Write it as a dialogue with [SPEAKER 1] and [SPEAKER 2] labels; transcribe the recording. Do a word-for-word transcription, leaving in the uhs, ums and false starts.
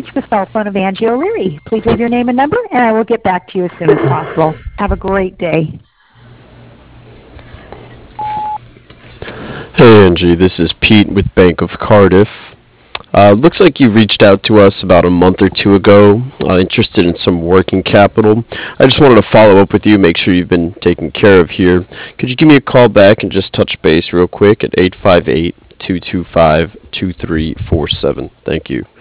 [SPEAKER 1] reach the cell phone of Angie O'Leary. Please leave your name and number, and I will get back to you as soon as possible. Have a great day.
[SPEAKER 2] Hey Angie, this is Pete with Bank of Cardiff. Uh, looks like you reached out to us about a month or two ago, uh, interested in some working capital. I just wanted to follow up with you, make sure you've been taken care of here. Could you give me a call back and just touch base real quick at eight five eight, two two five, two three four seven? Thank you.